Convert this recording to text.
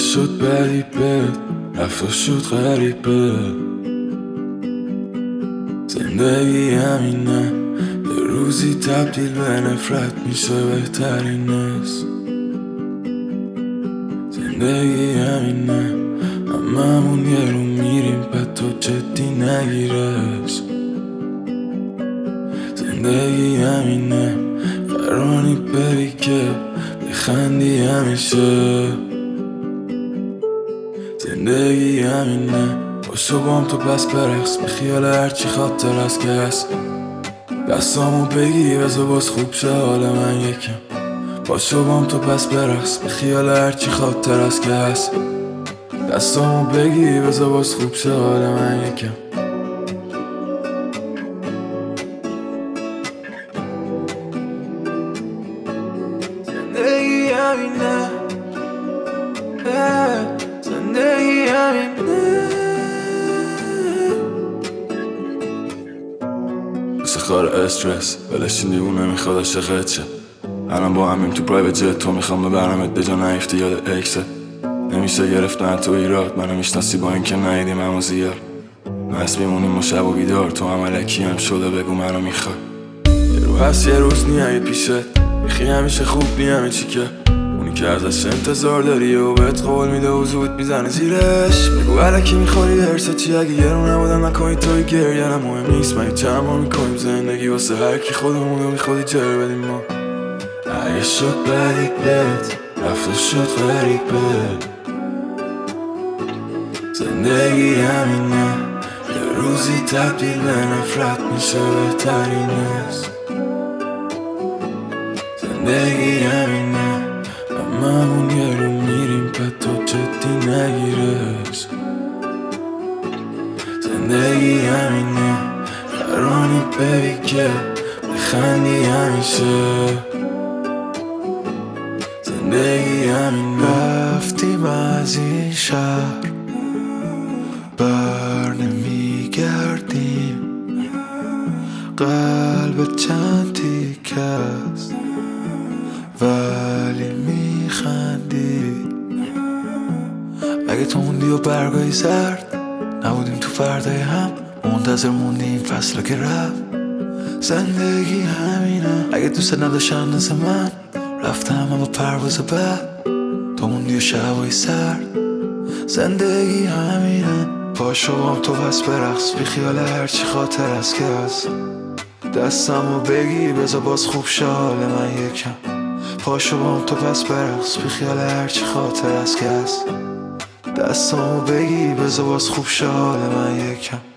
شد غریبه، رفت و شد غریبه. زندگی همینه، یه روزی تبدیل به نفرت میشه بهترین است. زندگی همینه، هممون یه رو میریم بعد تو جدی نگیرش. زندگی همینه، قرانی بری که بخندی همیشه. زندگی همینه، باشو بام تو پس برقص، به خیال هرچی خاطر است که هست. دستامو بگی بذار باز خوب شه حال من یکم. باشو بام تو پس برقص، به خیال هرچی خاطر است که هست. دستامو بگی بذار باز خوب شه حال من یکم. زندگی همینه، زندگی همینه. مثل خار استرس ولش دیوونه میخواد عاشقت شه. الان با همیم تو پرایوت جت، تو میخوام ببرمت به جا نیفتی یاد اکست. نمیشه گرفتن تو ایراد، منو میشناسی با اینکه ندیدیم همو زیاد. بس میمونیم و شب و بیدار، تو هم علکی هم شده بگو منو میخوای. یه رو هست یه روز نیایی پیشت، میخی همیشه خوب نی همه چی که اونی که ازش انتظار داری و بهت قول میده و زود میزنه زیرش. بگو علکی میخوری درست چی، اگه یه رو نبودم نکنی توی گریه نه مهم نیست. من چند بار میکنیم زندگی واسه هرکی خودمونو میخوادی جر بدیم ما. اگه شد غریبت، رفت و شد غریبه. زندگی همینه، یه روزی تبدیل به نفرت میشه بهترین است. زندگی همینه، هممون یه رو میریم بعد تو جدی نگیرش. زندگی همینه، قرانی بری که بخندی همیشه. زندگی همینه. رفتیم از این شهر بر نمیگردیم، قلب چند تیکه است ولی میخندی. اگه تو موندی و برگای زرد نبودیم تو فردای هم، منتظر موندیم فصل که رفت. زندگی همینه، اگه دوست نداشتن مثل من رفتم با پرواز بعد، تو موندی و شبای سرد. زندگی همینه، پاشو بام تو پس برقص، بی خیال هرچی خاطر است که هست. دستمو بگی بذار باز خوب شه حال من یکم. پاشو بام تو پس برقص، بی خیال هرچی خاطر است که هست. دستمو بگی بذار باز خوب شه حال من یکم.